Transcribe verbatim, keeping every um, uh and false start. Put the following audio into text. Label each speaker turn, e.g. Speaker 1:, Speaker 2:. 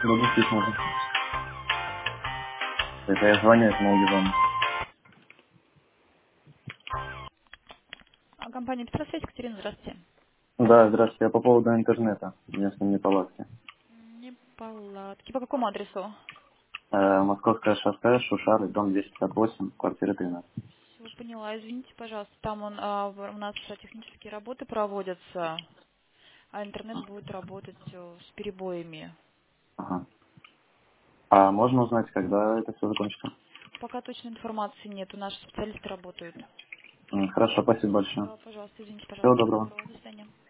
Speaker 1: Допустить можно. Это я звоню этому Ивану.
Speaker 2: А, Компания «Петросвязь», Екатерина, здравствуйте.
Speaker 1: Да, здравствуйте. Я по поводу интернета. У меня с ним неполадки.
Speaker 2: Неполадки. По какому адресу?
Speaker 1: Э, Московское шоссе, Шушары, дом двести пятьдесят восемь, квартира тринадцать.
Speaker 2: Все поняла. Извините, пожалуйста, там он, а, в- у нас а, технические работы проводятся, а интернет будет работать э, с перебоями.
Speaker 1: Ага. А можно узнать, когда это все закончится?
Speaker 2: Пока точной информации нет, наши специалисты работают.
Speaker 1: М, Хорошо, спасибо большое.
Speaker 2: Да, пожалуйста, извините,
Speaker 1: Всего
Speaker 2: пожалуйста. Всего
Speaker 1: доброго.
Speaker 2: доброго, до свидания.